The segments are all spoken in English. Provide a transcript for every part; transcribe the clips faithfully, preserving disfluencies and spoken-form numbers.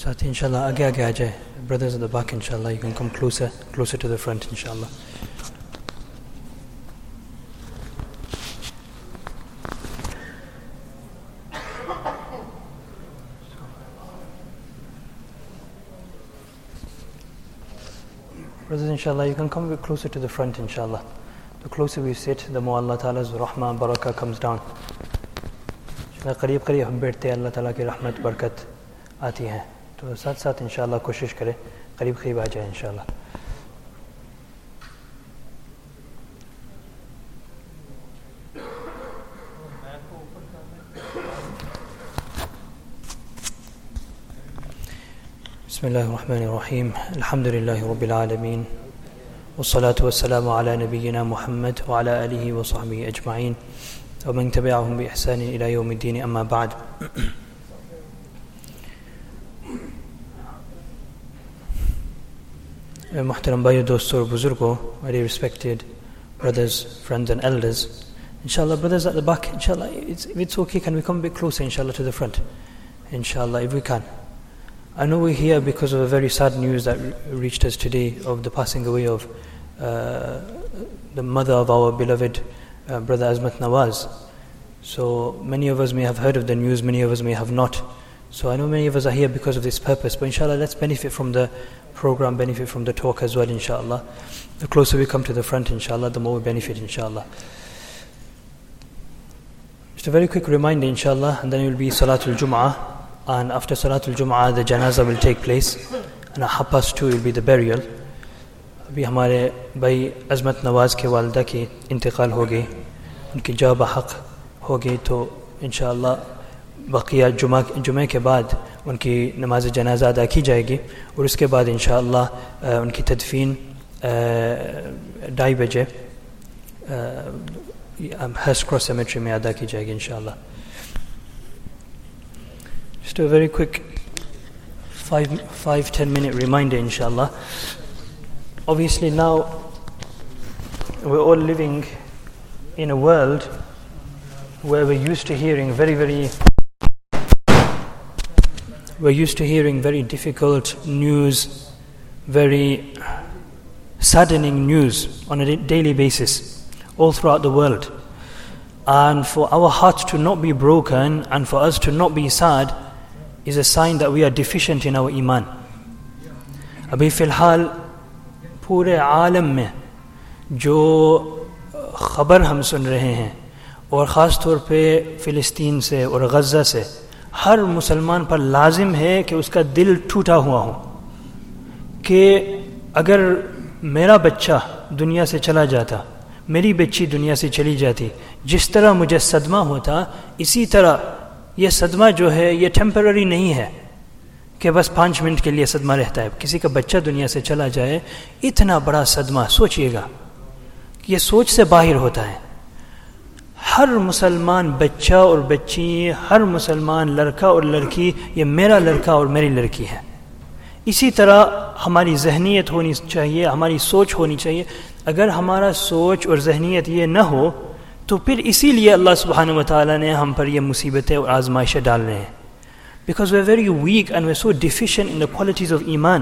साथी इंशाल्लाह आगे आगे आ जाए. Brothers at the back, inshallah, you can come closer, closer to the front, inshallah. Brothers, inshallah, you can come a bit closer to the front, inshallah. The closer we sit, the more Allah Ta'ala's rahmah and barakah comes down. करीब करीब हम बैठते हैं अल्लाह ताला की रहमत बरकत आती है. तो साथ साथ इंशाल्लाह कोशिश करें करीब करीब आ जाए इंशाल्लाह. बिस्मिल्लाहिर रहमानिर रहीम. अल्हम्दुलिल्लाहि रब्बिल आलमीन वस्सलातु वस्सलामु अला नबिय्यिना मुहम्मद व अला आलिहि व सहबिहि अजमईन वमन तबिअहुम बिइहसान इला यौमिद्दीन. अम्मा बाद. Muhtaram bhaiyo, dosto aur buzurgo, very respected brothers, friends and elders. Inshallah, brothers at the back, inshallah, it's, if it's okay, can we come a bit closer, inshallah, to the front? Inshallah, if we can. I know we're here because of a very sad news that reached us today of the passing away of uh, the mother of our beloved uh, brother Azmat Nawaz. So many of us may have heard of the news, many of us may have not. So I know many of us are here because of this purpose, but inshallah, let's benefit from the program, benefit from the talk as well, inshallah. The closer we come to the front, inshallah, the more we benefit, inshallah. Just a very quick reminder, inshallah, and then it will be Salatul Jum'ah, and after Salatul Jum'ah, the Janazah will take place, and at half past two will be the burial. अभी हमारे भाई अज़मत नवाज़ के वालिदा की इंतकाल हो गई, उनकी जा बहक़ हो गई, तो इंशाअल्लाह बक़िया जुमा जुमे के बाद उनकी नमाज जनाज़ा अदा की जाएगी और उसके बाद इंशाअल्लाह उनकी तदफ़ीन ढाई बजे हर्स्ट क्रॉस सेमेट्री में अदा की जाएगी इंशाअल्लाह. Just a very quick five, five, ten minute reminder, inshallah. Obviously now we're all living in a world where we're used to hearing very, very we're used to hearing very difficult news, very saddening news on a daily basis all throughout the world. And for our hearts to not be broken and for us to not be sad is a sign that we are deficient in our iman. अभी फ़िलहाल पूरे आलम में जो ख़बर हम सुन रहे हैं और ख़ास तौर पे फ़िलिस्तीन से और गज़ा से, हर मुसलमान पर लाजिम है कि उसका दिल टूटा हुआ हो कि अगर मेरा बच्चा दुनिया से चला जाता, मेरी बच्ची दुनिया से चली जाती, जिस तरह मुझे सदमा होता, इसी तरह ये सदमा जो है ये टेम्पररी नहीं है कि बस पाँच मिनट के लिए सदमा रहता है. किसी का बच्चा दुनिया से चला जाए, इतना बड़ा सदमा, सोचिएगा कि ये सोच से बाहर होता है. हर मुसलमान बच्चा और बच्ची, हर मुसलमान लड़का और लड़की, ये मेरा लड़का और मेरी लड़की है. इसी तरह हमारी जहनीत होनी चाहिए, हमारी सोच होनी चाहिए. अगर हमारा सोच और जहनीत ये न हो तो फिर इसीलिए अल्लाह सुब्हानहू व तआला ने हम पर ये मुसीबतें और आजमाइशें डाल रहे हैं. Because we're very weak and we're so deficient in the qualities of iman.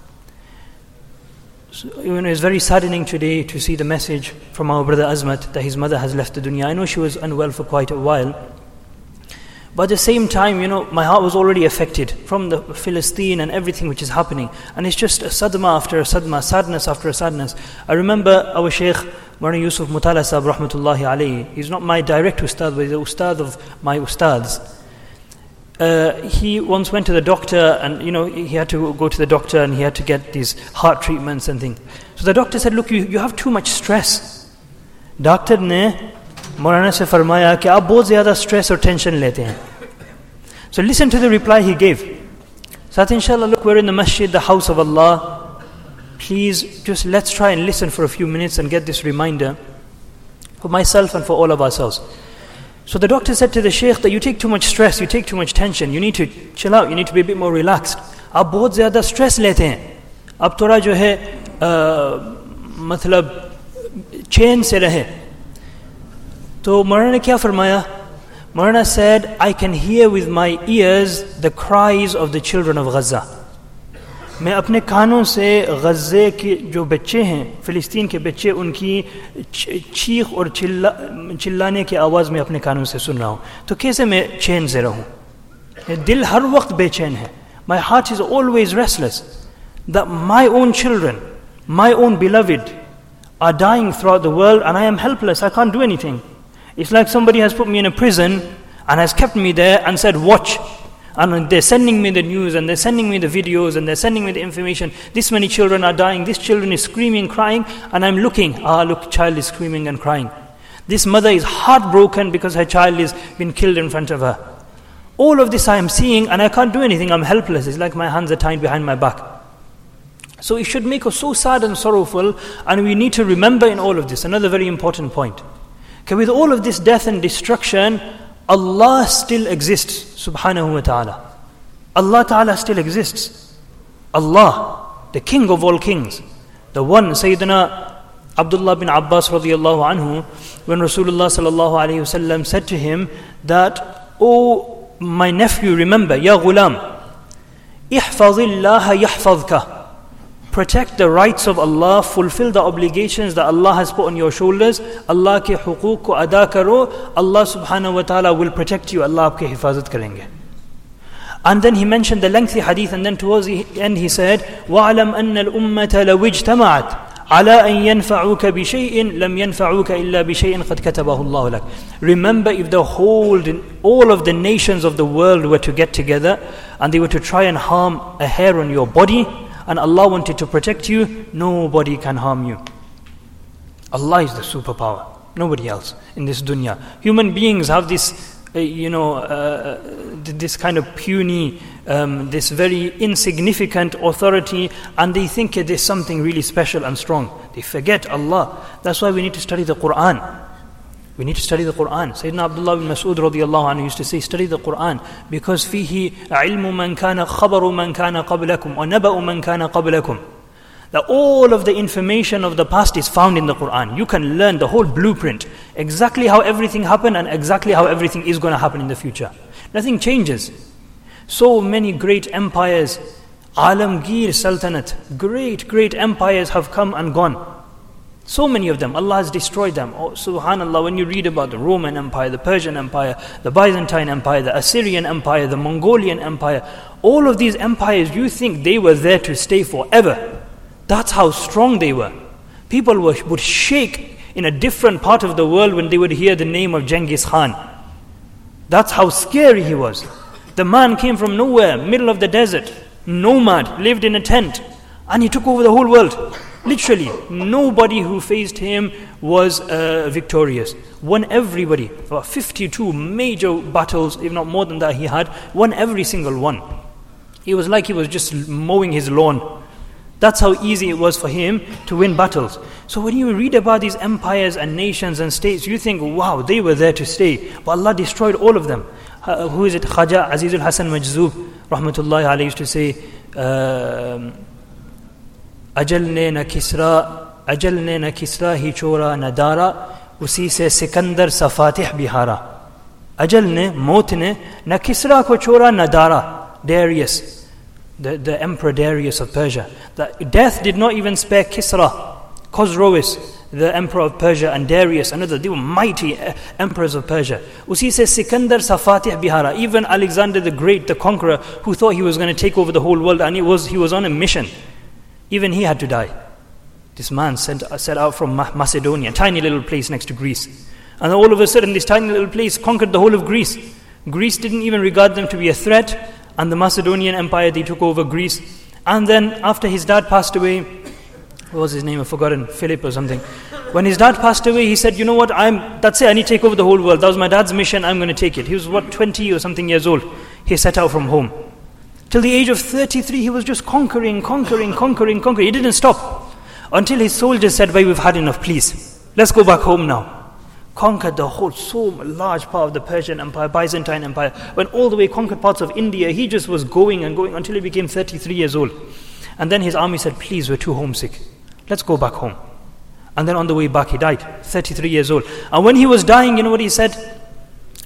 So, you know, it's very saddening today to see the message from our brother Azmat that his mother has left the dunya. I know she was unwell for quite a while, but at the same time, you know, my heart was already affected from the Philistine and everything which is happening, and it's just a sadma after a sadma, sadness after a sadness. I remember our Shaykh Maulana Yusuf Mutala Sahab rahmatullahi alayhi. He's not my direct ustad, but he's the ustad of my ustads. Uh, he once went to the doctor, and you know he had to go to the doctor and he had to get these heart treatments and things. So the doctor said, look, you, you have too much stress. Doctor ne Maulana se farmaya कि आप बहुत ज़्यादा stress और tension लेते हैं. So listen to the reply he gave. So inshallah, look, we're in the masjid, the house of Allah. Please just let's try and listen for a few minutes and get this reminder for myself and for all of ourselves. So the doctor said to the Shaykh that you take too much stress, you take too much tension, you need to chill out, you need to be a bit more relaxed. आप बहुत ज़्यादा stress लेते हैं, आप थोड़ा जो है मतलब चैन से रहे. तो मौलाना ने क्या फरमाया? Maulana said, I can hear with my ears the cries of the children of Gaza. मैं अपने कानों से गज़े के जो बच्चे हैं, फ़िलिस्तीन के बच्चे, उनकी चीख और चिल्ला चिल्लाने की आवाज़ में अपने कानों से सुन रहा हूँ. तो कैसे मैं चैन से रहूँ? दिल हर वक्त बेचैन है. My heart is always restless that my own children, my own beloved are dying throughout the world and I am helpless. I can't do anything. It's like somebody has put me in a prison and has kept me there and said, watch. And they're sending me the news and they're sending me the videos and they're sending me the information. This many children are dying. This children is screaming, crying, and I'm looking. Ah, look, child is screaming and crying. This mother is heartbroken because her child has been killed in front of her. All of this I am seeing and I can't do anything. I'm helpless. It's like my hands are tied behind my back. So it should make us so sad and sorrowful, and we need to remember in all of this, another very important point. Okay, with all of this death and destruction, Allah still exists, subhanahu wa ta'ala. Allah ta'ala still exists. Allah, the king of all kings. The one, Sayyidina Abdullah bin Abbas radiyallahu anhu, when Rasulullah sallallahu alayhi wa sallam said to him that, oh my nephew, remember, ya ghulam, ihfazillaha yahfazka. Protect the rights of Allah, fulfill the obligations that Allah has put on your shoulders. Allah ke huquq ko ada karo, Allah subhanahu wa ta'ala will protect you. Allah aapke hifazat karenge. And then he mentioned the lengthy hadith, and then towards the end he said, وَعْلَمْ أَنَّ الْأُمَّةَ لَوْ اجْتَمَعَتْ عَلَىٰ أَنْ يَنْفَعُوكَ بِشَيْءٍ لَمْ يَنْفَعُوكَ إِلَّا بِشَيْءٍ قَدْ كَتَبَهُ اللَّهُ لَكَ. Remember, if the whole, all of the nations of the world were to get together and they were to try and harm a hair on your body, and Allah wanted to protect you, nobody can harm you. Allah is the superpower, nobody else in this dunya. Human beings have this, uh, you know, uh, this kind of puny, um, this very insignificant authority, and they think it is something really special and strong. They forget Allah. That's why we need to study the Quran. We need to study the Quran. Sayyidina Abdullah bin Mas'ud radiyallahu anhu used to say, study the Quran, because فِيهِ عِلْمُ مَنْ كَانَ خَبَرُ مَنْ كَانَ قَبْلَكُمْ وَنَبَأُ مَنْ كَانَ قَبْلَكُمْ. That all of the information of the past is found in the Quran. You can learn the whole blueprint, exactly how everything happened and exactly how everything is going to happen in the future. Nothing changes. So many great empires, Alamgir Sultanate, great, great empires have come and gone. So many of them, Allah has destroyed them. Oh, subhanallah, when you read about the Roman Empire, the Persian Empire, the Byzantine Empire, the Assyrian Empire, the Mongolian Empire, all of these empires, you think they were there to stay forever. That's how strong they were. People were, would shake in a different part of the world when they would hear the name of Genghis Khan. That's how scary he was. The man came from nowhere, middle of the desert, nomad, lived in a tent, and he took over the whole world. Literally, nobody who faced him was uh, victorious. Won everybody. About fifty-two major battles, if not more than that, he had. Won every single one. It was like he was just mowing his lawn. That's how easy it was for him to win battles. So when you read about these empires and nations and states, you think, wow, they were there to stay. But Allah destroyed all of them. Uh, who is it? Khaja Azizul Hasan Majzub, rahmatullahi alayhi, used to say, uh, अजल ने न किसरा अजल ने न किसरा ही चोरा न दारा उसी से सिकंदर सफातिह बिहारा. अजल ने, मौत ने, न किसरा को चोरा न Dara, Darius, the, the emperor Darius of Persia. That death did not even spare Kisra, Khosroes, the emperor of Persia, and Darius, another. They were mighty emperors of Persia. Usi se Sikandar Safatih Bihara. Even Alexander the Great, the conqueror, who thought he was going to take over the whole world, and he was he was on a mission. Even he had to die. This man sent, set out from Macedonia, a tiny little place next to Greece. And all of a sudden, this tiny little place conquered the whole of Greece. Greece didn't even regard them to be a threat, and the Macedonian Empire, they took over Greece. And then after his dad passed away, what was his name? I've forgotten, Philip or something. When his dad passed away, he said, you know what, I'm, that's it, I need to take over the whole world. That was my dad's mission, I'm going to take it. He was, what, twenty or something years old. He set out from home. Till the age of thirty-three, he was just conquering, conquering, conquering, conquering. He didn't stop. Until his soldiers said, "Bhai, we've had enough, please. Let's go back home now." Conquered the whole, so large part of the Persian Empire, Byzantine Empire. When all the way conquered parts of India, he just was going and going until he became thirty-three years old. And then his army said, "Please, we're too homesick. Let's go back home." And then on the way back, he died, thirty-three years old. And when he was dying, you know what he said?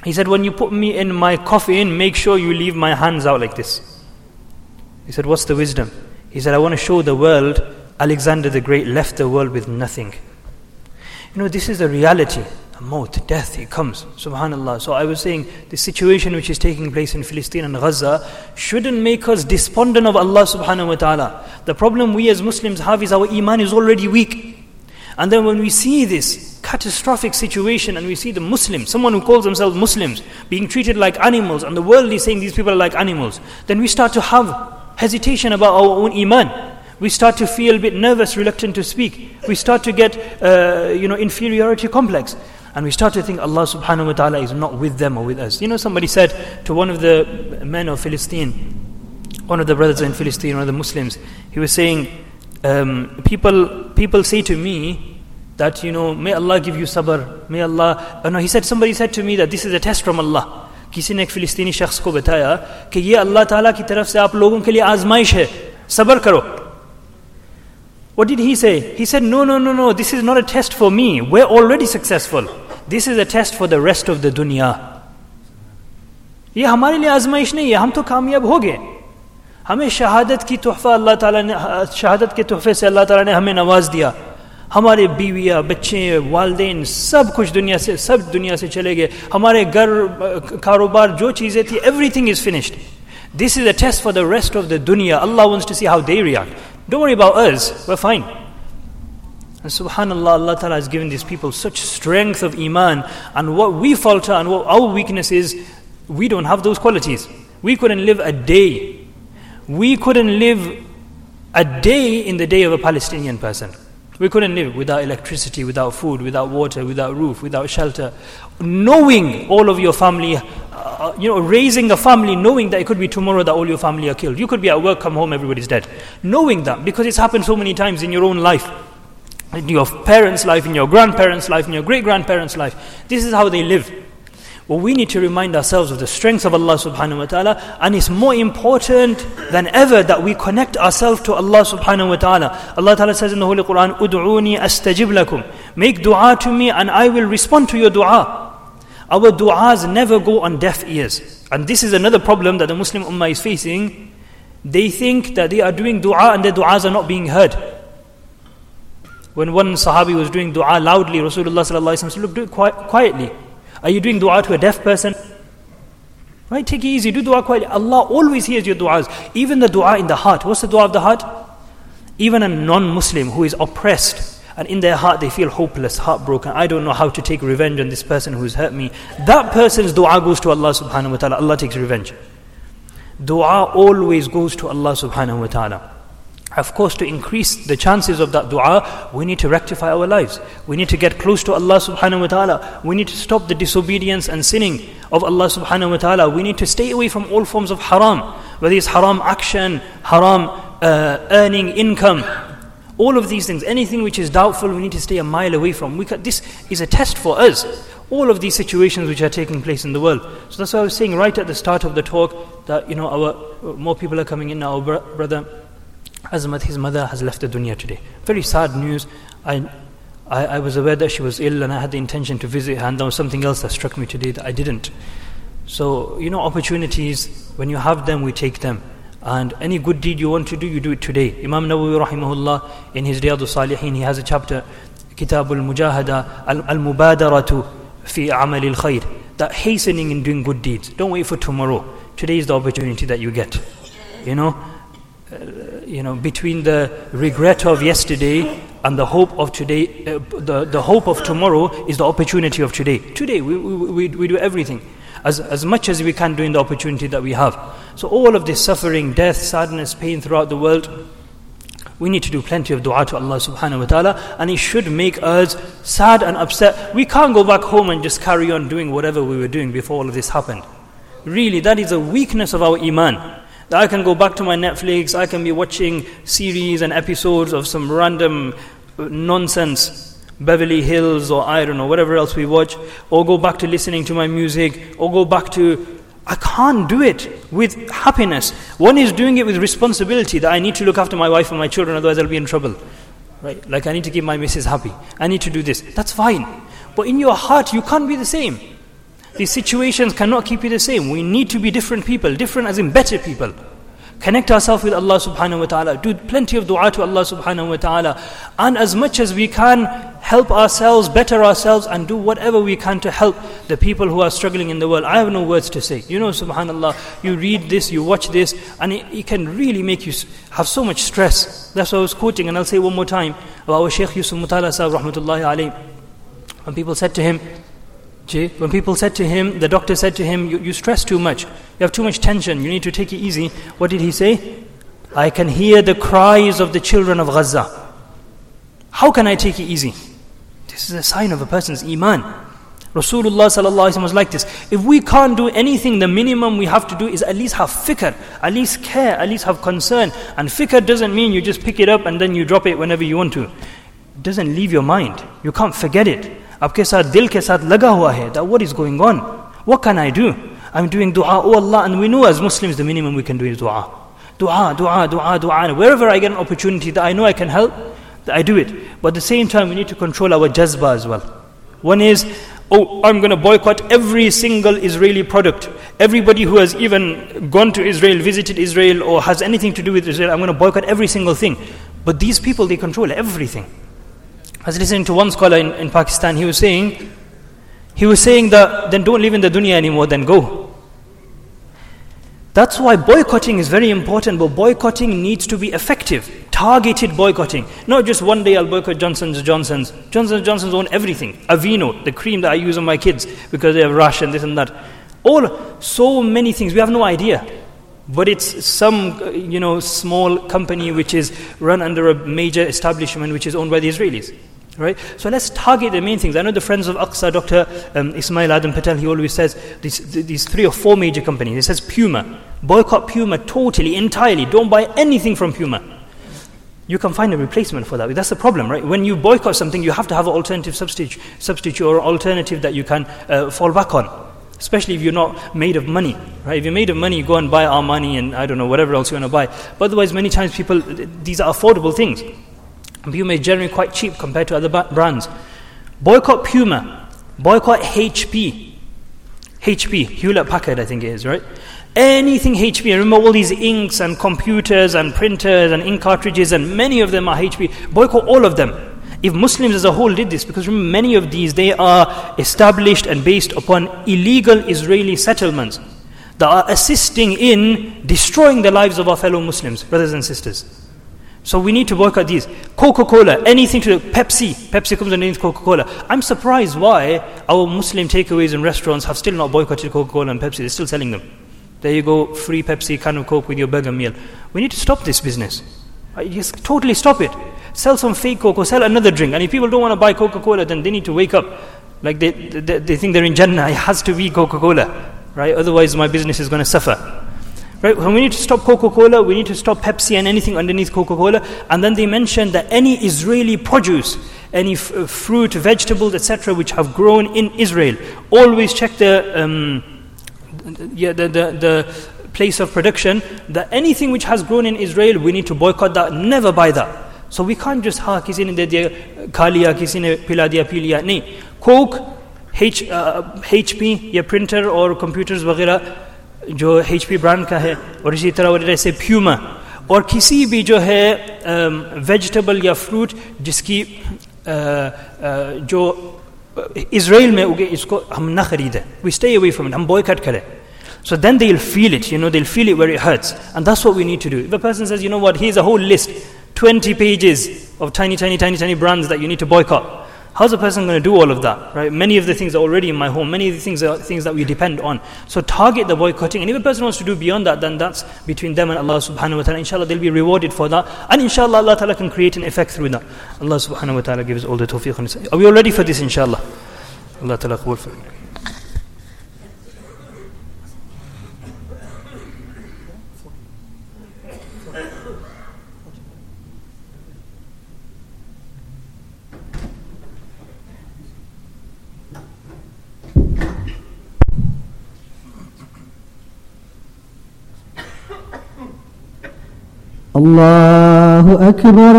He said, when you put me in my coffin, make sure you leave my hands out like this. He said, what's the wisdom? He said, I want to show the world Alexander the Great left the world with nothing. You know, this is the reality. Maut, death, it comes. Subhanallah. So I was saying, the situation which is taking place in Palestine and Gaza shouldn't make us despondent of Allah subhanahu wa ta'ala. The problem we as Muslims have is our iman is already weak. And then when we see this catastrophic situation and we see the Muslims, someone who calls themselves Muslims, being treated like animals, and the world is saying these people are like animals, then we start to have hesitation about our own iman. We start to feel a bit nervous, reluctant to speak. We start to get, uh, you know, inferiority complex. And we start to think Allah subhanahu wa ta'ala is not with them or with us. You know, somebody said to one of the men of Palestine, one of the brothers in Palestine, one of the Muslims, he was saying, um, people people say to me that, you know, may Allah give you sabr, may Allah... Oh no, he said, somebody said to me that this is a test from Allah. किसी ने एक फिलिस्तीनी शख्स को बताया कि ये अल्लाह ताला की तरफ से आप लोगों के लिए आजमाइश है, सब्र करो. What did he say? He said, no, no, no, no, this is not a test for me. We're already successful. This is a test for the rest of the dunya. ये हमारे लिए आजमाइश नहीं है, हम तो कामयाब हो गए. हमें शहादत की तोहफा अल्लाह ताला ने, शहादत के तोहफे से अल्लाह ताला ने हमें नवाज दिया. हमारे बीवियाँ, बच्चे, वालदेन, सब कुछ दुनिया से सब दुनिया से चले गए. हमारे घर, कारोबार, जो चीज़ें थी, everything is finished. This is a test for the rest of the dunya. Allah wants to see how they react. Don't worry about us, we're fine. And subhanallah, Allah Ta'ala has given these people such strength of iman, and what we falter and what our weakness is, we don't have those qualities. We couldn't live a day. We couldn't live a day in the day of a Palestinian person. We couldn't live without electricity, without food, without water, without roof, without shelter. Knowing all of your family, uh, you know, raising a family, knowing that it could be tomorrow that all your family are killed. You could be at work, come home, everybody's dead. Knowing that, because it's happened so many times in your own life, in your parents' life, in your grandparents' life, in your great-grandparents' life. This is how they live. Well, we need to remind ourselves of the strength of Allah subhanahu wa ta'ala, and it's more important than ever that we connect ourselves to Allah subhanahu wa ta'ala. Allah ta'ala says in the Holy Quran, Udu'uni astajib lakum. Make dua to me and I will respond to your dua. Our du'as never go on deaf ears. And this is another problem that the Muslim Ummah is facing. They think that they are doing dua and their du'as are not being heard. When one Sahabi was doing dua loudly, Rasulullah sallallahu alaihi wasallam said, look, do it quietly. Are you doing dua to a deaf person? Right, take it easy, do dua quietly. Allah always hears your du'as. Even the dua in the heart. What's the dua of the heart? Even a non-Muslim who is oppressed and in their heart they feel hopeless, heartbroken. I don't know how to take revenge on this person who's hurt me. That person's dua goes to Allah subhanahu wa ta'ala. Allah takes revenge. Dua always goes to Allah subhanahu wa ta'ala. Of course, to increase the chances of that dua, we need to rectify our lives. We need to get close to Allah subhanahu wa ta'ala. We need to stop the disobedience and sinning of Allah subhanahu wa ta'ala. We need to stay away from all forms of haram, whether it's haram action, haram uh, earning income, all of these things. Anything which is doubtful, we need to stay a mile away from. We can, this is a test for us. All of these situations which are taking place in the world. So that's why I was saying right at the start of the talk that, you know, our more people are coming in now. Our bro- brother Azmat, his mother has left the dunya today. Very sad news. I, I I was aware that she was ill and I had the intention to visit her, and there was something else that struck me today that I didn't. So, you know, opportunities, when you have them, we take them. And any good deed you want to do, you do it today. Imam Nawawi rahimahullah, in his Riyadus Salihin, he has a chapter, Kitabul Mujahada, Al-Mubadaratu fi Amal al-Khair, that hastening in doing good deeds. Don't wait for tomorrow. Today is the opportunity that you get. You know, Uh, you know, between the regret of yesterday and the hope of today, uh, the, the hope of tomorrow is the opportunity of today. Today, we, we, we do everything as, as much as we can do in the opportunity that we have. So all of this suffering, death, sadness, pain throughout the world, we need to do plenty of dua to Allah subhanahu wa ta'ala, and it should make us sad and upset. We can't go back home and just carry on doing whatever we were doing before all of this happened. Really, that is a weakness of our iman. That I can go back to my Netflix, I can be watching series and episodes of some random nonsense, Beverly Hills or I don't know, whatever else we watch, or go back to listening to my music, or go back to... I can't do it with happiness. One is doing it with responsibility, that I need to look after my wife and my children, otherwise I'll be in trouble. Right? Like I need to keep my missus happy. I need to do this. That's fine. But in your heart, you can't be the same. These situations cannot keep you the same. We need to be different people, different as in better people. Connect ourselves with Allah subhanahu wa ta'ala. Do plenty of dua to Allah subhanahu wa ta'ala. And as much as we can, help ourselves, better ourselves, and do whatever we can to help the people who are struggling in the world. I have no words to say. You know, subhanallah, you read this, you watch this, and it, it can really make you have so much stress. That's what I was quoting, and I'll say one more time about our Shaykh Yusuf Mutala Sahib rahmatullahi alayhi. When people said to him, When people said to him, the doctor said to him, you, you stress too much, you have too much tension, you need to take it easy. What did he say? I can hear the cries of the children of Gaza. How can I take it easy? This is a sign of a person's iman. Rasulullah sallallahu alaihi wasallam was like this. If we can't do anything, the minimum we have to do is at least have fikr, at least care, at least have concern. And fikr doesn't mean you just pick it up and then you drop it whenever you want to. It doesn't leave your mind. You can't forget it. Aapke saath dil ke saath laga hua hai that what is going on? What can I do? I'm doing dua, oh Allah, and we know as Muslims the minimum we can do is dua. Dua, dua, dua, dua. And wherever I get an opportunity that I know I can help, I do it. But at the same time, we need to control our jazba as well. One is, oh, I'm going to boycott every single Israeli product. Everybody who has even gone to Israel, visited Israel, or has anything to do with Israel, I'm going to boycott every single thing. But these people, they control everything. I was listening to one scholar in, in Pakistan. He was saying, he was saying that then don't live in the dunya anymore, then go. That's why boycotting is very important, but boycotting needs to be effective. Targeted boycotting. Not just one day I'll boycott Johnson's Johnson's. Johnson's Johnson's own everything. Aveeno, the cream that I use on my kids because they have rash and this and that. All, so many things. We have no idea. But it's some, you know, small company which is run under a major establishment which is owned by the Israelis. Right? So let's target the main things. I know the Friends of Aqsa, Doctor Um, Ismail Adam Patel, he always says these, these three or four major companies. He says Puma. Boycott Puma totally, entirely. Don't buy anything from Puma. You can find a replacement for that. That's the problem, right? When you boycott something, you have to have an alternative substitute, substitute or alternative that you can uh, fall back on. Especially if you're not made of money, right? If you're made of money, you go and buy Armani and I don't know, whatever else you want to buy. But otherwise, many times people, these are affordable things. Puma is generally quite cheap compared to other brands. Boycott Puma. Boycott H P. H P, Hewlett Packard, I think it is, right? Anything H P. Remember all these inks and computers and printers and ink cartridges, and many of them are H P. Boycott all of them. If Muslims as a whole did this, because remember many of these, they are established and based upon illegal Israeli settlements that are assisting in destroying the lives of our fellow Muslims, brothers and sisters. So we need to boycott these. Coca-Cola, anything to do, Pepsi. Pepsi comes underneath Coca-Cola. I'm surprised why our Muslim takeaways and restaurants have still not boycotted Coca-Cola and Pepsi. They're still selling them. There you go, free Pepsi, can of Coke with your burger meal. We need to stop this business. Right? Just totally stop it. Sell some fake Coke or sell another drink. And if people don't want to buy Coca-Cola, then they need to wake up. Like they, they, they think they're in Jannah. It has to be Coca-Cola. Right? Otherwise my business is going to suffer. Right? When we need to stop Coca-Cola, we need to stop Pepsi and anything underneath Coca-Cola. And then they mentioned that any Israeli produce, any f- fruit, vegetables, et cetera, which have grown in Israel, always check the, um, yeah, the, the, the place of production. That anything which has grown in Israel, we need to boycott that. Never buy that. So we can't just ha kisi ne de diya kha liya, kisi ne pila diya pi liya. Nahin, Coke, H, uh, H P, या printer और computers वगैरह जो H P brand का है, और इसी तरह वगैरह से Puma, और किसी भी जो है vegetable या fruit जिसकी जो Israel में उगे, इसको हम ना खरीदें. We stay away from it. हम boycott करें. So then they'll feel it, you know, they'll feel it where it hurts. And that's what we need to do. If a person says, you know what, here's a whole list, twenty pages of tiny, tiny, tiny, tiny brands that you need to boycott. How's a person going to do all of that, right? Many of the things are already in my home. Many of the things are things that we depend on. So target the boycotting. And if a person wants to do beyond that, then that's between them and Allah subhanahu wa ta'ala. Inshallah, they'll be rewarded for that. And inshallah, Allah ta'ala can create an effect through that. Allah subhanahu wa ta'ala gives all the tawfiq. Are we all ready for this, inshallah? Allah ta'ala qabul for it. الله أكبر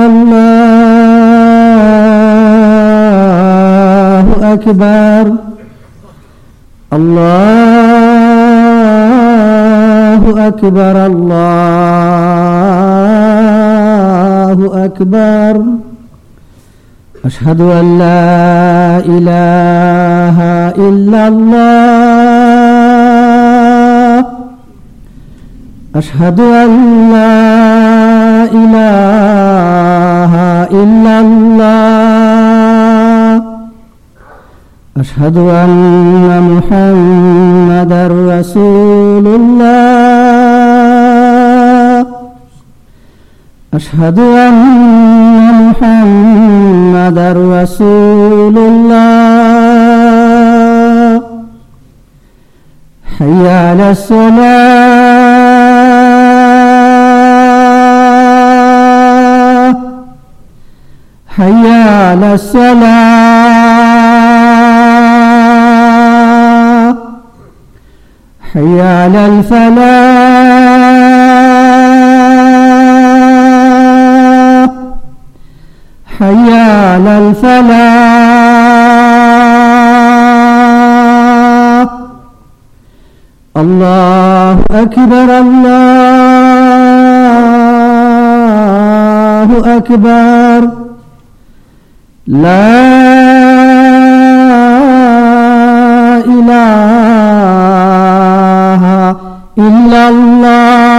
الله أكبر الله أكبر الله أكبر أشهد أن لا إله إلا الله أشهد أن لا إله إلا الله أشهد أن محمدا رسول الله أشهد أن محمدا رسول الله حي على الصلاة حي على الصلاة حي على الفلاح حي على الفلاح الله أكبر الله أكبر لا إله إلا الله.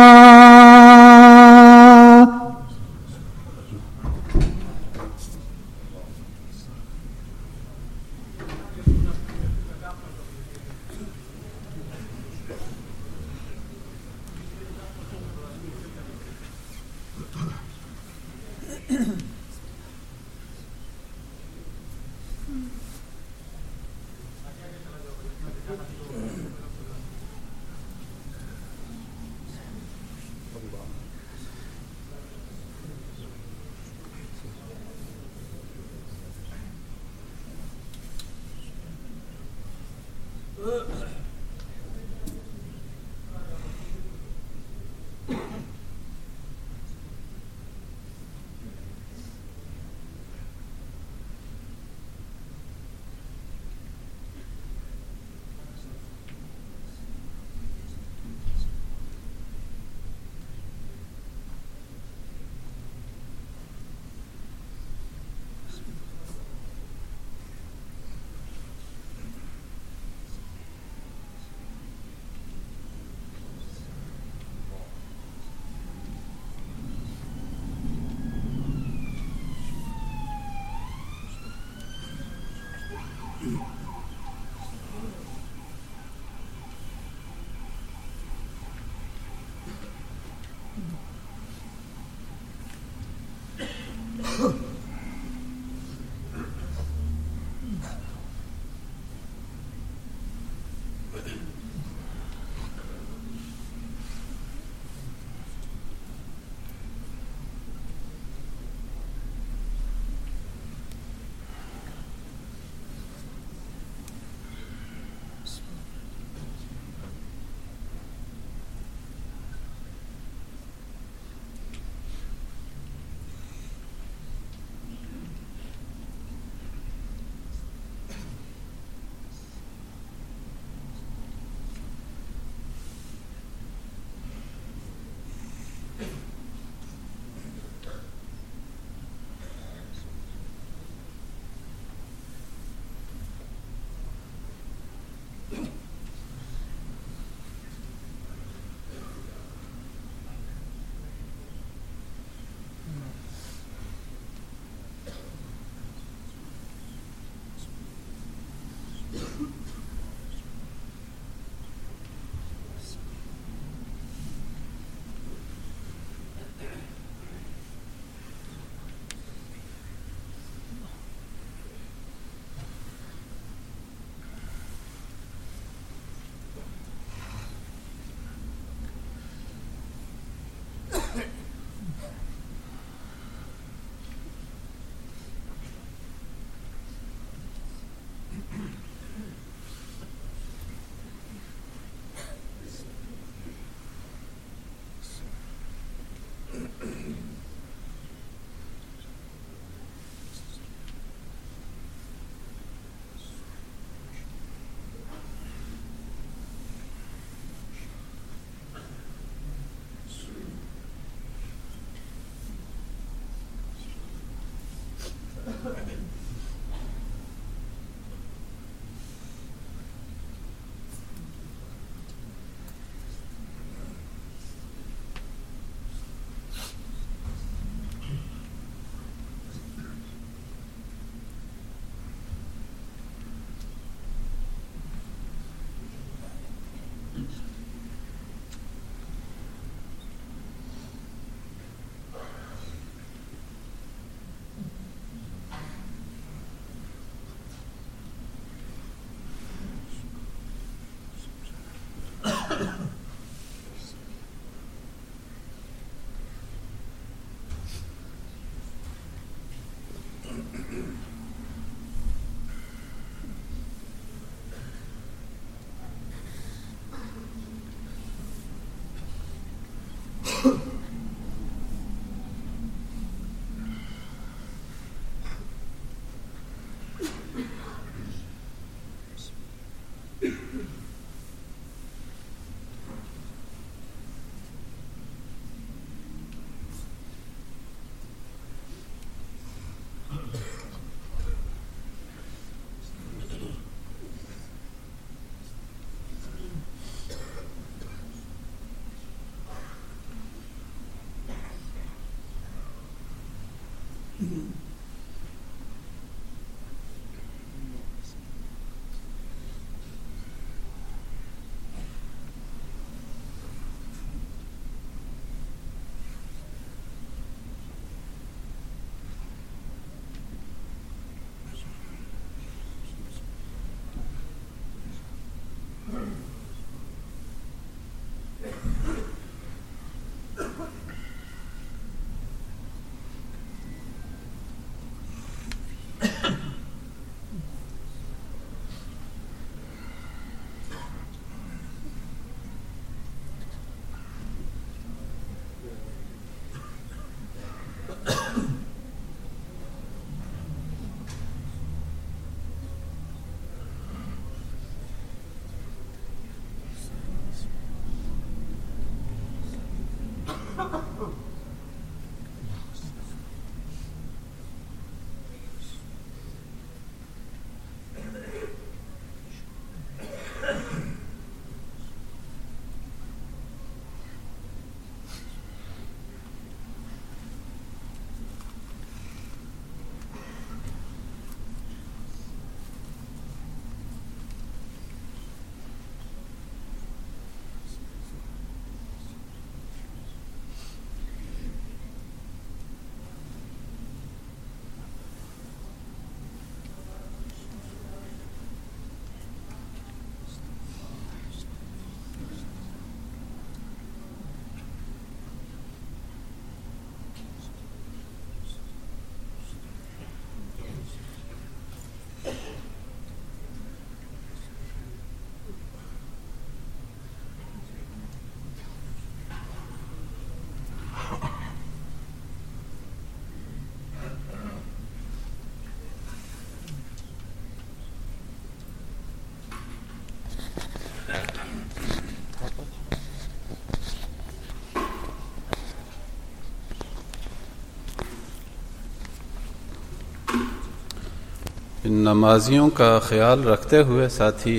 नमाजियों का ख्याल रखते हुए साथी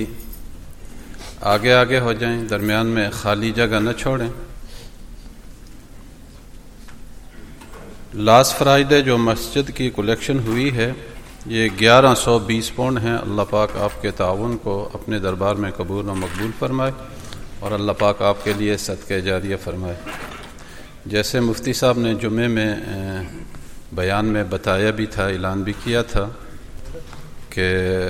आगे आगे हो जाएं, दरमियान में खाली जगह न छोड़ें। लास्ट फ्राइडे जो मस्जिद की कलेक्शन हुई है ये ग्यारह सौ बीस पौंड हैं। अल्लाह पाक आपके ताउन को अपने दरबार में कबूल व मकबूल फरमाए और अल्लाह पाक आपके लिए सदक़े जारिया फरमाए। जैसे मुफ्ती साहब ने जुमे में बयान में बताया भी था, ऐलान भी किया था कि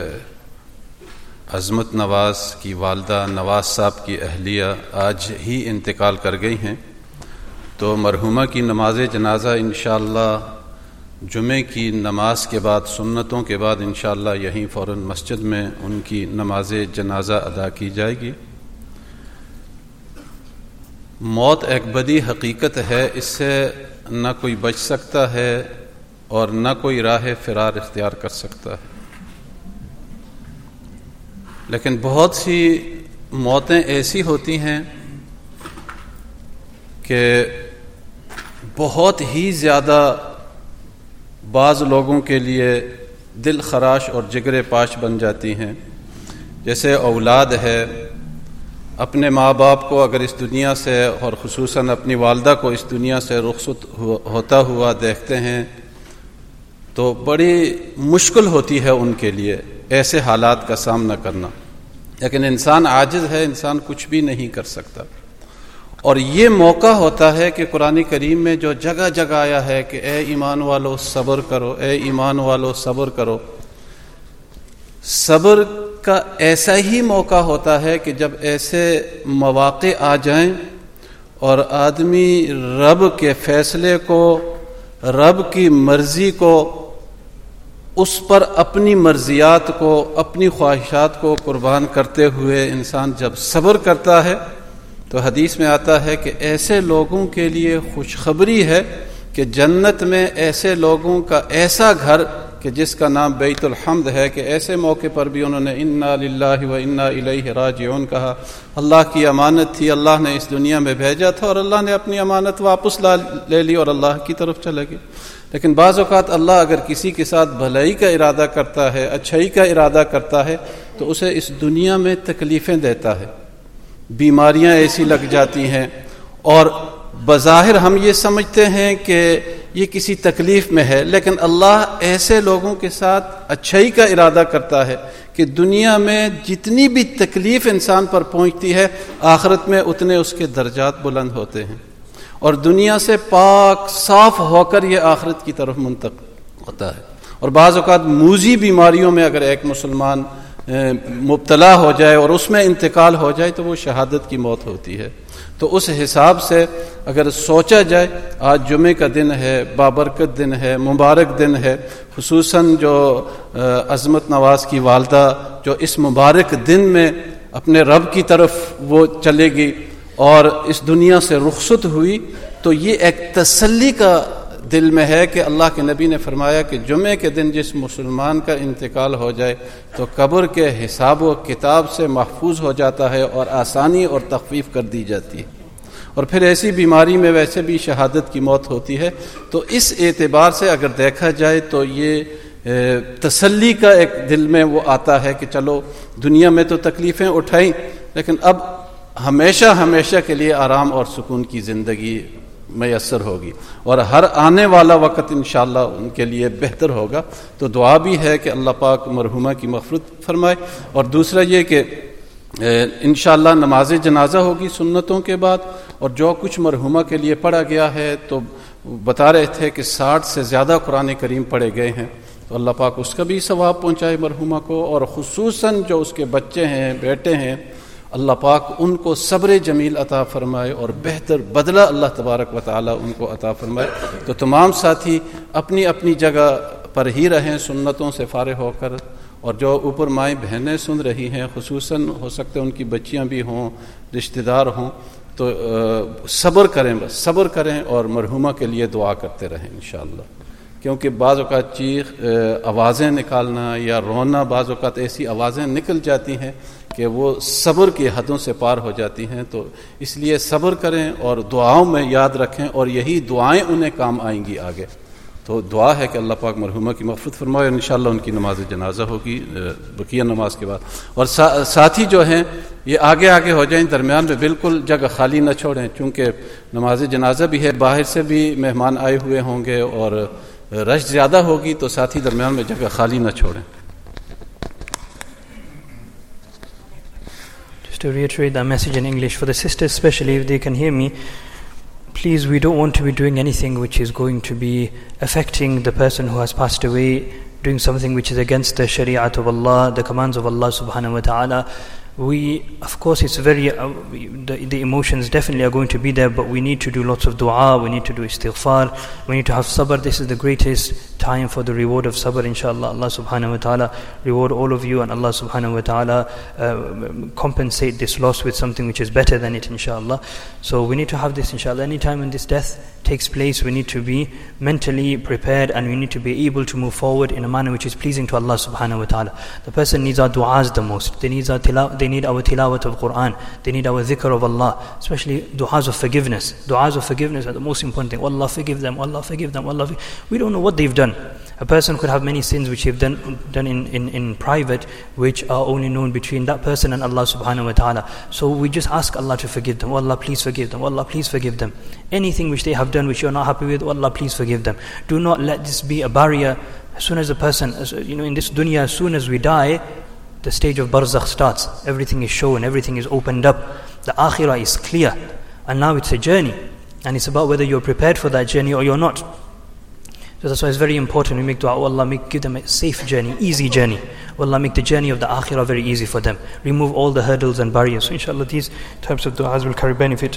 अज़मत नवाज़ की वालदा नवाज़ साहब की अहलिया आज ही इंतकाल कर गई हैं, तो मरहुमा की नमाज जनाजा इंशाअल्लाह जुमे की नमाज के बाद, सुन्नतों के बाद इंशाअल्लाह यहीं फ़ौरन मस्जिद में उनकी नमाज जनाजा अदा की जाएगी। मौत एक बदी हकीकत है, इससे न कोई बच सकता है और न कोई राह फ़िरार इख्तियार कर सकता है। लेकिन बहुत सी मौतें ऐसी होती हैं कि बहुत ही ज़्यादा बाज़ लोगों के लिए दिल खराश और जिगरे पाश बन जाती हैं। जैसे औलाद है, अपने माँ बाप को अगर इस दुनिया से और ख़ुसूसन अपनी वालदा को इस दुनिया से रुखसत होता हुआ देखते हैं तो बड़ी मुश्किल होती है उनके लिए ऐसे हालात का सामना करना। लेकिन इंसान आजिज़ है, इंसान कुछ भी नहीं कर सकता। और ये मौका होता है कि कुरान करीम में जो जगह जगह आया है कि ए ईमान वालो सब्र करो, ए ईमान वालो सब्र करो, सब्र का ऐसा ही मौका होता है कि जब ऐसे मौक़े आ जाएं और आदमी रब के फैसले को, रब की मर्ज़ी को, उस पर अपनी मर्जियात को, अपनी ख्वाहिशात को कुर्बान करते हुए इंसान जब सब्र करता है तो हदीस में आता है कि ऐसे लोगों के लिए खुशखबरी है कि जन्नत में ऐसे लोगों का ऐसा घर कि जिसका नाम बैतुल हम्द है, कि ऐसे मौके पर भी उन्होंने इन्ना लिल्लाहि व इन्ना इलैहि राजिऊन कहा। अल्लाह की अमानत थी, अल्लाह ने इस दुनिया में भेजा था और अल्लाह ने अपनी अमानत वापस ला ले ली और अल्लाह की तरफ चले गए। लेकिन बाज़ औक़ात अल्लाह अगर किसी के साथ भलाई का इरादा करता है, अच्छाई का इरादा करता है, तो उसे इस दुनिया में तकलीफ़ें देता है, बीमारियां ऐसी लग जाती हैं और बज़ाहिर हम ये समझते हैं कि ये किसी तकलीफ़ में है, लेकिन अल्लाह ऐसे लोगों के साथ अच्छाई का इरादा करता है कि दुनिया में जितनी भी तकलीफ़ इंसान पर पहुंचती है, आखिरत में उतने उसके दर्जात बुलंद होते हैं और दुनिया से पाक साफ होकर ये आखिरत की तरफ मुंतक़िल होता है। और बाज़ औक़ात मूज़ी बीमारियों में अगर एक मुसलमान मुब्तला हो जाए और उसमें इंतकाल हो जाए तो वो शहादत की मौत होती है। तो उस हिसाब से अगर सोचा जाए, आज जुमे का दिन है, बाबरकत दिन है, मुबारक दिन है, खुसूसन जो अज़मत नवाज़ की वालदा जो इस मुबारक दिन में अपने रब की तरफ वो चलेगी और इस दुनिया से रुखसत हुई, तो ये एक तसल्ली का दिल में है कि अल्लाह के नबी ने फरमाया कि जुमे के दिन जिस मुसलमान का इंतकाल हो जाए तो कब्र के हिसाब व किताब से महफूज हो जाता है और आसानी और तखफीफ कर दी जाती है। और फिर ऐसी बीमारी में वैसे भी शहादत की मौत होती है। तो इस एतबार से अगर देखा जाए तो ये तसल्ली का एक दिल में वो आता है कि चलो दुनिया में तो तकलीफ़ें उठाई, लेकिन अब हमेशा हमेशा के लिए आराम और सुकून की ज़िंदगी मैसर होगी और हर आने वाला वक़्त इंशाअल्लाह उनके लिए बेहतर होगा। तो दुआ भी है कि अल्लाह पाक मरहुमा की मग़फ़िरत फरमाए। और दूसरा ये कि इंशाअल्लाह नमाज जनाजा होगी सुन्नतों के बाद, और जो कुछ मरहुमा के लिए पढ़ा गया है तो बता रहे थे कि साठ से ज़्यादा कुरान करीम पढ़े गए हैं, तो अल्लाह पाक उसका भी सवाब पहुँचाए मरहुमा को। और ख़ुसूसन जो उसके बच्चे हैं, बेटे हैं, अल्लाह पाक उनको सब्र जमील अता फरमाए और बेहतर बदला अल्लाह तबारक व तआला उनको अता फरमाए। तो तमाम साथी अपनी अपनी जगह पर ही रहें सुन्नतों से फारिग होकर, और जो ऊपर माएँ बहनें सुन रही हैं, खुसूसन हो सकते हैं उनकी बच्चियां भी हों, रिश्तेदार हों, तो सब्र करें, बस सब्र करें और मरहुमा के लिए दुआ करते रहें इंशाअल्लाह। क्योंकि बाज़ औक़ात चीख आवाज़ें निकालना या रोना, बाज़ औक़ात ऐसी आवाज़ें निकल जाती हैं कि वो सब्र की हदों से पार हो जाती हैं। तो इसलिए सब्र करें और दुआओं में याद रखें और यही दुआएं उन्हें काम आएंगी आगे। तो दुआ है कि अल्लाह पाक मरहुमा की मग़फ़िरत फरमाए। इंशाअल्लाह उनकी नमाज जनाजा होगी बकिया नमाज के बाद। और सा, साथी जो हैं ये आगे आगे हो जाएं, दरमियान में बिल्कुल जगह खाली न छोड़ें, चूँकि नमाज जनाजा भी है, बाहर से भी मेहमान आए हुए होंगे और रश ज़्यादा होगी, तो साथी दरमियान में जगह खाली न छोड़ें। Just to reiterate that message in English for the sisters, especially if they can hear me, please, we don't want to be doing anything which is going to be affecting the person who has passed away, doing something which is against the Shari'at of Allah, the commands of Allah subhanahu wa ta'ala. We, of course, it's very, uh, the, the emotions definitely are going to be there, but we need to do lots of dua, we need to do istighfar, we need to have sabr. This is the greatest time for the reward of sabr, inshallah. Allah subhanahu wa ta'ala reward all of you, and Allah subhanahu wa ta'ala uh, compensate this loss with something which is better than it, inshallah. So we need to have this, inshallah. Anytime when this death takes place, we need to be mentally prepared and we need to be able to move forward in a manner which is pleasing to Allah subhanahu wa ta'ala. The person needs our du'as the most. They need our tilaw- they need our tilawat of Quran, they need our dhikr of Allah, especially du'as of forgiveness. Du'as of forgiveness are the most important thing. Allah forgive them, Allah forgive them, Allah forgive. We don't know what they've done. A person could have many sins which they've done, done in, in, in private, which are only known between that person and Allah subhanahu wa ta'ala. So we just ask Allah to forgive them. Oh Allah, please forgive them. Oh Allah, please forgive them. Anything which they have done which you're not happy with, oh Allah, please forgive them. Do not let this be a barrier. As soon as a person, as, you know, in this dunya, as soon as we die, the stage of barzakh starts. Everything is shown, everything is opened up. The akhirah is clear. And now it's a journey. And it's about whether you're prepared for that journey or you're not. So that's why it's very important we make dua, oh Allah, make, give them a safe journey, easy journey. Oh Allah, make the journey of the akhirah very easy for them. Remove all the hurdles and barriers. So inshallah, these types of du'as will carry benefit.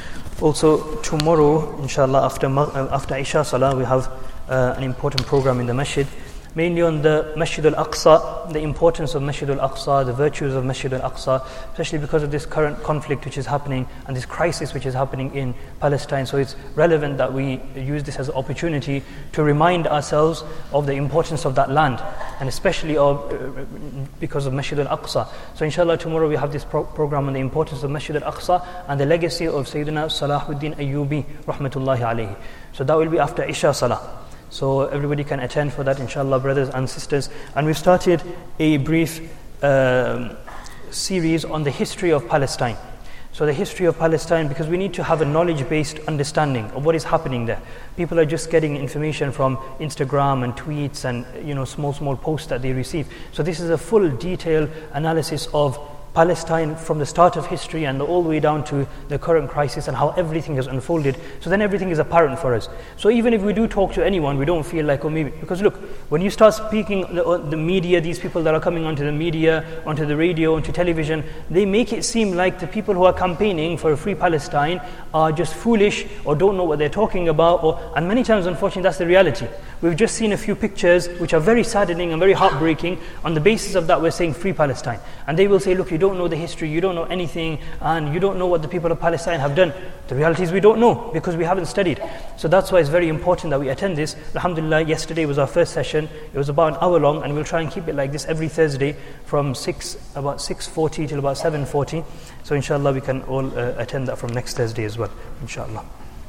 Also, tomorrow, inshallah, after, after Isha Salah, we have uh, an important program in the masjid, mainly on the Masjid al-Aqsa, the importance of Masjid al-Aqsa, the virtues of Masjid al-Aqsa, especially because of this current conflict which is happening and this crisis which is happening in Palestine. So it's relevant that we use this as an opportunity to remind ourselves of the importance of that land, and especially of, uh, because of Masjid al-Aqsa. So inshallah, tomorrow we have this pro- program on the importance of Masjid al-Aqsa and the legacy of Sayyidina Salahuddin Ayyubi, rahmatullahi alayhi. So that will be after Isha Salah. So everybody can attend for that, inshallah, brothers and sisters. And we've started a brief um, series on the history of Palestine. So the history of Palestine, because we need to have a knowledge-based understanding of what is happening there. People are just getting information from Instagram and tweets and, you know, small, small posts that they receive. So this is a full detailed analysis of Palestine from the start of history and all the way down to the current crisis and how everything has unfolded. So then everything is apparent for us. So even if we do talk to anyone, we don't feel like, oh maybe, because look, when you start speaking, the, the media, these people that are coming onto the media, onto the radio, onto television, they make it seem like the people who are campaigning for a free Palestine are just foolish or don't know what they're talking about. Or, and many times, unfortunately, that's the reality. We've just seen a few pictures which are very saddening and very heartbreaking. On the basis of that, we're saying free Palestine. And they will say, look, you don't know the history, you don't know anything, and you don't know what the people of Palestine have done. The reality is we don't know because we haven't studied. So that's why it's very important that we attend this. Alhamdulillah, yesterday was our first session. It was about an hour long, and we'll try and keep it like this every Thursday from six, about six forty till about seven forty. So inshallah, we can all uh, attend that from next Thursday as well, inshallah.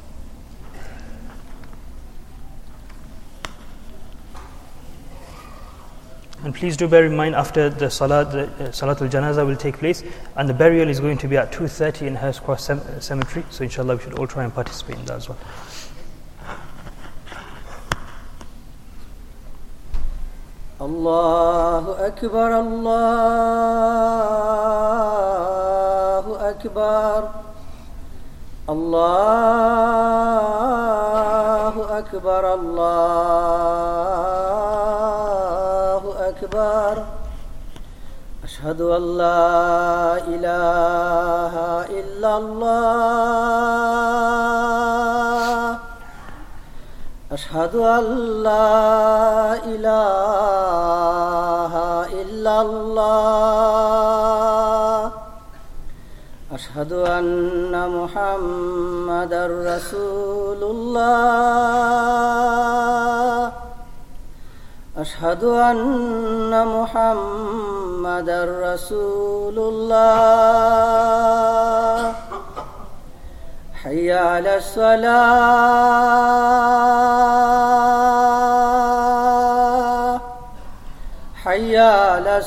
And please do bear in mind, after the Salat, the uh, Salatul Janaza will take place, and the burial is going to be at two thirty in Hurst Cross Cem- Cemetery. So inshallah, we should all try and participate in that as well. Allahu Akbar, Allahu Akbar, Allahu Akbar, Allahu Akbar. Ashhadu an la ilaha illallah. Ashhadu an la ilaha illallah. Ashhadu anna Muhammadar Rasulullah. Ashhadu anna Muhammadar Rasulullah. Hayya ala salah. Hayya ala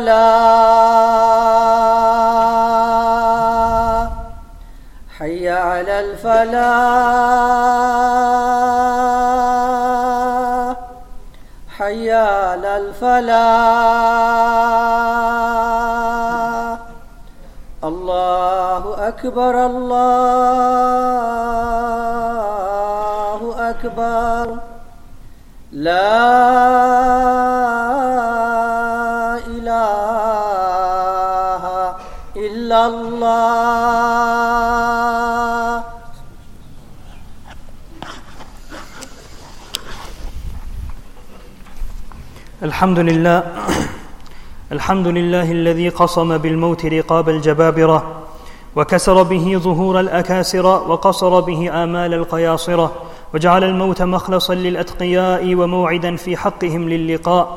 salah. Hayya ala al-falah. Hayya ala al-falah. Allahu Akbar, Allahu Akbar. La ilaha illallah. Alhamdulillah. الحمد لله الذي قصم بالموت رقاب الجبابرة وكسر به ظهور الأكاسرة وقصر به آمال القياصرة وجعل الموت مخلصا للأتقياء وموعدا في حقهم للقاء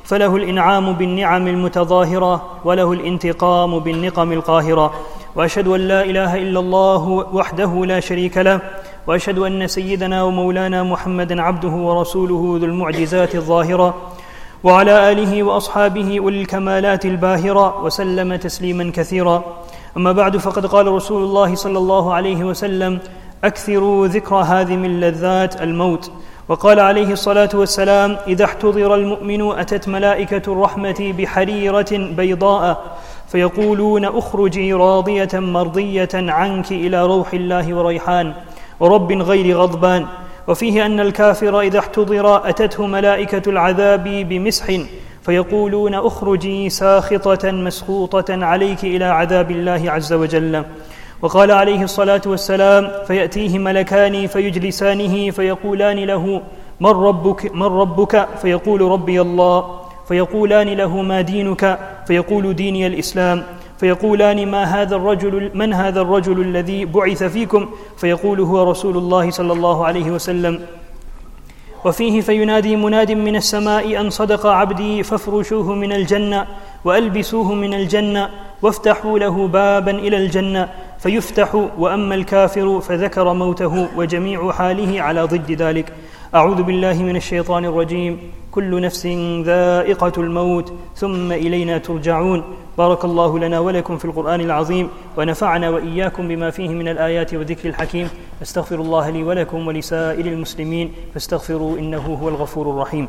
فله الإنعام بالنعم المتظاهرة وله الانتقام بالنقم القاهرة. وأشهد أن لا إله إلا الله وحده لا شريك له، وأشهد أن سيدنا ومولانا محمدًا عبده ورسوله ذو المعجزات الظاهرة، وعلى آله وأصحابه أولي الكمالات الباهرة، وسلم تسليمًا كثيرا. أما بعد، فقد قال رسول الله صلى الله عليه وسلم: أكثروا ذكر هذه من لذات الموت. وقال عليه الصلاة والسلام: إذا احتضر المؤمن أتت ملائكة الرحمة بحريرة بيضاء فيقولون: أخرجي راضية مرضية عنك إلى روح الله وريحان ورب غير غضبان. وفيه أن الكافر إذا احتضر أتته ملائكة العذاب بمسح فيقولون: أخرجي ساخطة مسخوطة عليك إلى عذاب الله عز وجل. وقال عليه الصلاة والسلام: فيأتيه ملكان فيجلسانه فيقولان له: من ربك؟ من ربك؟ فيقول: ربي الله. فيقولان له: ما دينك؟ فيقول: ديني الإسلام. فيقولان: ما هذا الرجل من هذا الرجل الذي بعث فيكم؟ فيقول: هو رسول الله صلى الله عليه وسلم. وفيه: فينادي مناد من السماء أن صدق عبدي فافرشوه من الجنة وألبسوه من الجنة وافتحوا له بابا إلى الجنة فيفتح. وأما الكافر فذكر موته وجميع حاله على ضد ذلك. أعوذ بالله من الشيطان الرجيم. كل نفس ذائقة الموت ثم إلينا ترجعون. بارك الله لنا ولكم في القرآن العظيم، ونفعنا وإياكم بما فيه من الآيات والذكر الحكيم. أستغفر الله لي ولكم ولسائر المسلمين فاستغفروا إنه هو الغفور الرحيم.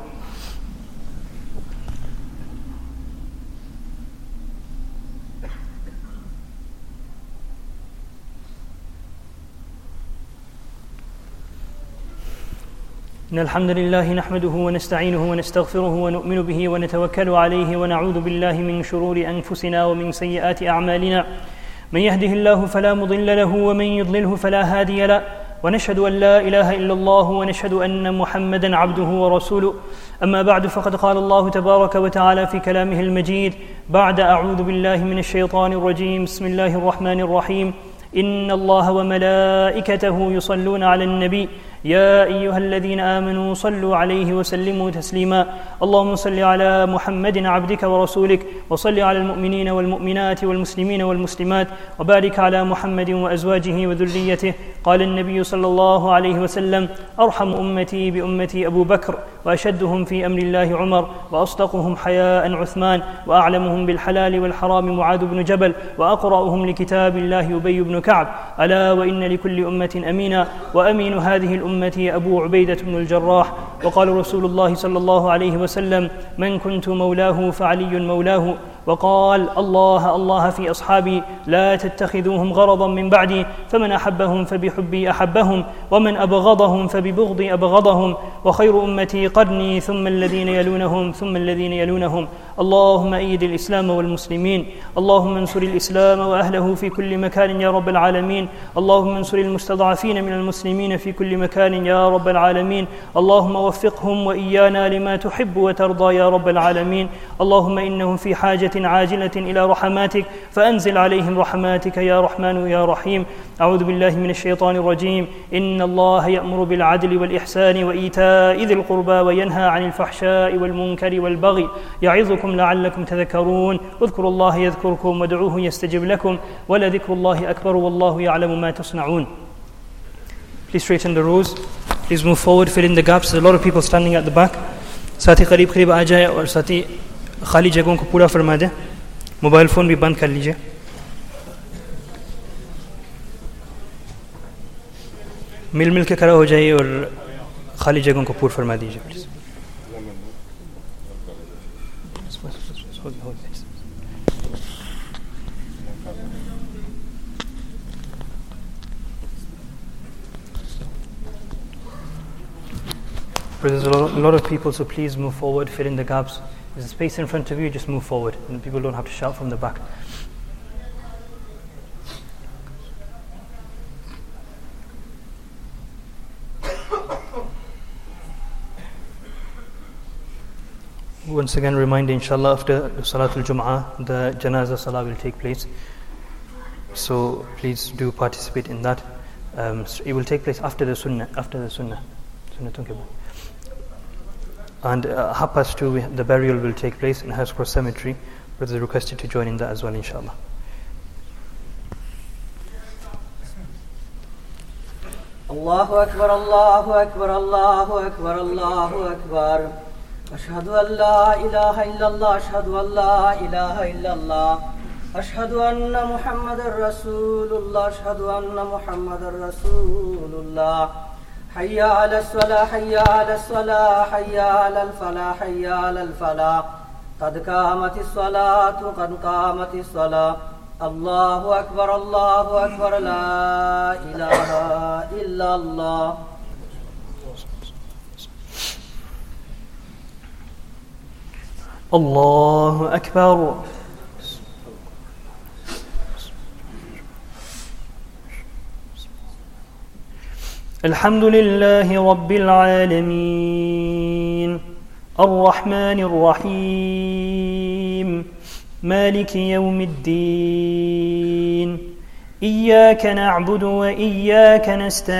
إن الحمد لله نحمده ونستعينه ونستغفره ونؤمن به ونتوكل عليه، ونعوذ بالله من شرور أنفسنا ومن سيئات أعمالنا. من يهده الله فلا مضل له ومن يضلله فلا هادي له، ونشهد أن لا إله إلا الله ونشهد أن محمدًا عبده ورسوله. أما بعد، فقد قال الله تبارك وتعالى في كلامه المجيد بعد أعوذ بالله من الشيطان الرجيم: بسم الله الرحمن الرحيم. إن الله وملائكته يصلون على النبي يا أيها الذين آمنوا صلوا عليه وسلموا تسليما. اللهم صل على محمد عبدك ورسولك، وصل على المؤمنين والمؤمنات والمسلمين والمسلمات، وبارك على محمد وأزواجه وذريته. قال النبي صلى الله عليه وسلم: أرحم أمتي بأمتي أبو بكر، وأشدهم في أمر الله عمر، وأصدقهم حياء عثمان، وأعلمهم بالحلال والحرام معاذ بن جبل، وأقرأهم لكتاب الله أبي بن كعب. ألا وإن لكل أمة أمينا، وأمين هذه الأمة أبو عبيدة بن الجراح. وقال رسول الله صلى الله عليه وسلم: من كنت مولاه فعلي مولاه. وقال: الله الله في أصحابي لا تتخذوهم غرضا من بعدي، فمن أحبهم فبحبي أحبهم، ومن أبغضهم فببغضي أبغضهم. وخير أمتي قرني ثم الذين يلونهم ثم الذين يلونهم. اللهم أيد الإسلام والمسلمين، اللهم انصر الإسلام وأهله في كل مكان يا رب العالمين. اللهم انصر المستضعفين من المسلمين في كل مكان يا رب العالمين. اللهم وفقهم وإيانا لما تحب وترضى يا رب العالمين. اللهم إنهم في حاجة عاجلة إلى رحماتك، فأنزل عليهم رحماتك يا رحمن يا رحيم. أعوذ بالله من الشيطان الرجيم. إن الله يأمر بالعدل والإحسان وإيتاء ذي القربى وينهى عن الفحشاء والمنكر والبغي يعظكم لعلكم تذكرون. اذكروا الله يذكركم وادعوه يستجب لكم ولذكر الله أكبر والله يعلم ما تصنعون. Please straighten the rows. Please move forward, fill in the gaps. There's a lot of people standing at the back. साथी करीब करीब आ जाए और साथी खाली जगहों को पूरा फरमा दे। मोबाइल फ़ोन भी बंद कर लीजिए। मिल मिल के खड़ा हो जाइए और खाली जगहों को पूरा फरमा दीजिए please. There's a lot, a lot of people, so please move forward, fill in the gaps. There's a space in front of you, just move forward, and people don't have to shout from the back. Once again, remind inshallah after Salatul Jum'ah, the Janazah Salah will take place. So please do participate in that. Um, so it will take place after the Sunnah, after the Sunnah. Sunnah And uh, half past two, we, the burial will take place in House Cross Cemetery. Brothers are requested to join in that as well, inshallah. Allahu Akbar, Allahu Akbar, Allahu Akbar, Allahu Akbar. Ashhadu an la ilaha illallah, ashhadu an la ilaha illallah. Ashhadu anna Muhammadar Rasulullah, ashhadu anna Muhammadar Rasulullah. Hayya ala salah, hayya ala salah, hayya ala al-falah, hayya ala al-falah. Qad qamatis salatu, qad qamatis salah. Allahu Akbar, Allahu Akbar, la ilaha illallah. Allahu Akbar. الحمد لله رب العالمين الرحمن الرحيم مالك يوم الدين إياك نعبد وإياك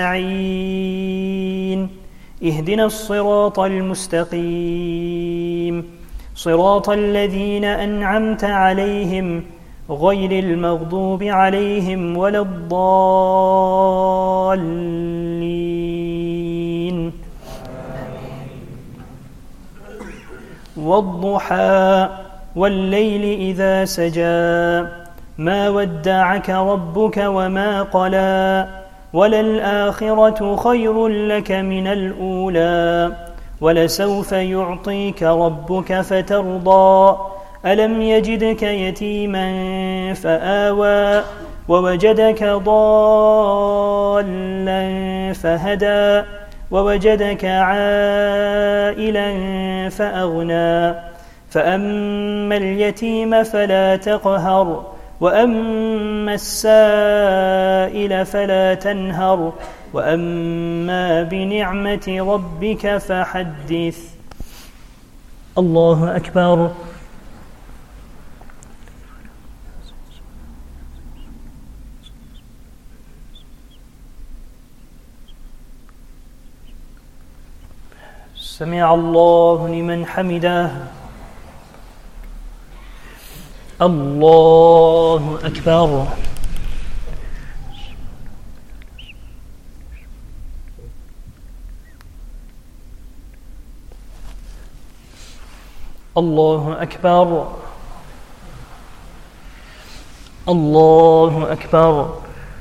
نستعين اهدنا الصراط المستقيم صراط الذين أنعمت عليهم غير المغضوب عليهم ولا الضالين والضحى والليل إذا سجى ما ودعك ربك وما قلى وللآخرة خير لك من الأولى ولسوف يعطيك ربك فترضى ألم يجدك يتيما فآوى ووجدك ضالا فهدى ووجدك عائلا فأغنى فأما اليتيم فلا تقهر وأما السائل فلا تنهر وأما بنعمة ربك فحدث. الله أكبر. سمع الله لمن حمده. الله أكبر. الله أكبر. الله أكبر.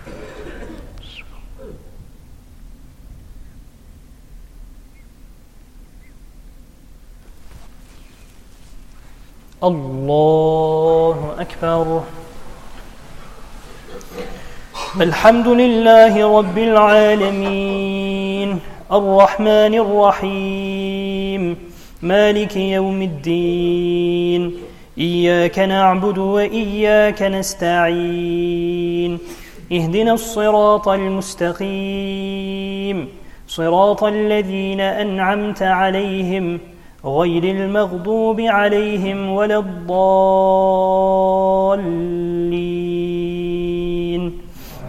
الله أكبر. الحمد لله رب العالمين الرحمن الرحيم مالك يوم الدين إياك نعبد وإياك نستعين اهدنا الصراط المستقيم صراط الذين أنعمت عليهم غير المغضوب عليهم ولا الضالين.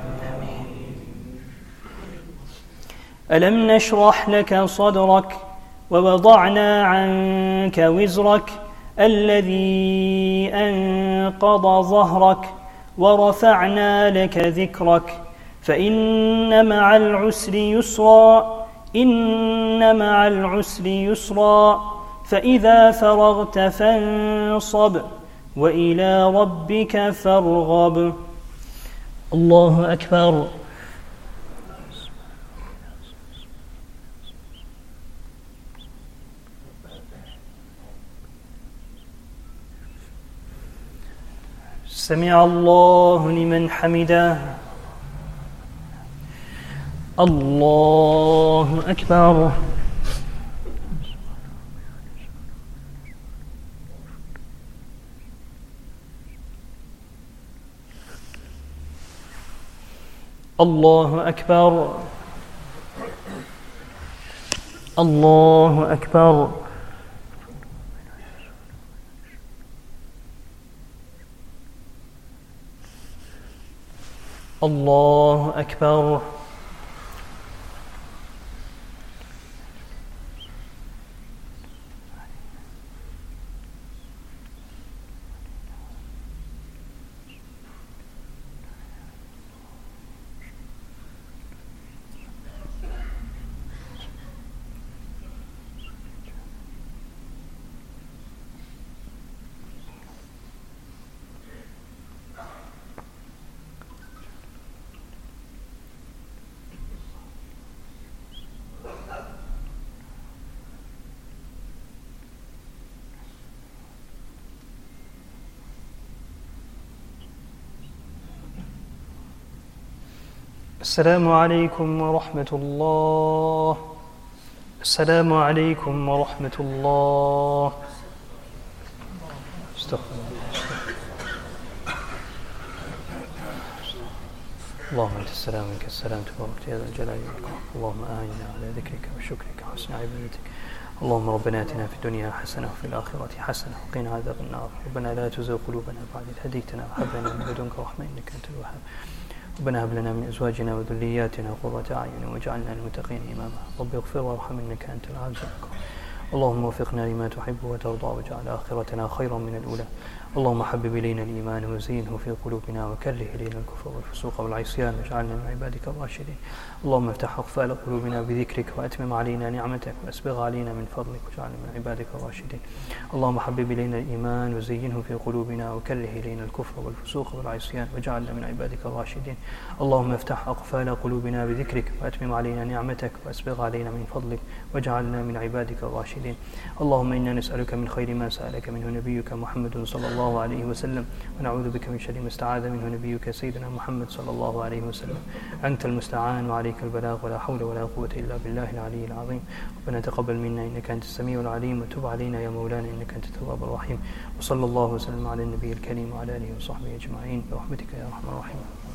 ألم نشرح لك صدرك ووضعنا عنك وزرك الذي أنقض ظهرك ورفعنا لك ذكرك فإن مع العسر يسرا إن مع العسر يسرا فإذا فرغت فانصب وإلى ربك فارغب. الله أكبر. سمع الله لمن حمده. الله أكبر. الله أكبر. الله أكبر. الله أكبر. السلام عليكم ورحمة الله. السلام عليكم ورحمة الله. استغفر الله. اللهم أنت السلام منك السلام تبارك يا ذا الجلال والإكرام. اللهم أعنا على ذكرك وشكرك وحسن عبادتك. اللهم ربنا آتنا في الدنيا حسنة وفي الآخرة حسنة وقنا عذاب النار. ربنا لا تزغ قلوبنا بعد إذ هديتنا وهب لنا من لدنك رحمة إنك أنت الوهاب. ربنا هب لنا من أزواجنا وذرياتنا قرة أعين واجعلنا للمتقين إماما. رب اغفر وارحم إنك أنت العزيز الغفور. اللهم وفقنا لما تحب وترضى واجعل آخرتنا خيرا من الأولى. اللهم حبب إلينا الإيمان وزينه في قلوبنا وكره إلينا الكفر والفسوق والعصيان واجعلنا من عبادك الراشدين. اللهم افتح أقفال قلوبنا بذكرك وأتمم علينا نعمتك وأسبغ علينا من فضلك واجعلنا من عبادك الراشدين. اللهم حبب إلينا الإيمان وزينه في قلوبنا وكره إلينا الكفر والفسوق والعصيان واجعلنا من عبادك الراشدين. اللهم افتح أقفال قلوبنا بذكرك وأتمم علينا نعمتك وأسبغ علينا من فضلك واجعلنا من عبادك الراشدين. اللهم إنا نسألك من خير ما سألك منه نبيك محمد صلى الله عليه وسلم ونعوذ بك من شر ما استعاذ منه نبيك سيدنا محمد صلى الله عليه وسلم. أنت المستعان وعليك البلاغ ولا حول ولا قوة إلا بالله العلي العظيم. ربنا تقبل منا إنك أنت السميع العليم وتب علينا يا مولانا إنك أنت التواب الرحيم. وصلى الله وسلم على النبي الكريم وعلى آله وصحبه أجمعين برحمتك يا أرحم الراحمين.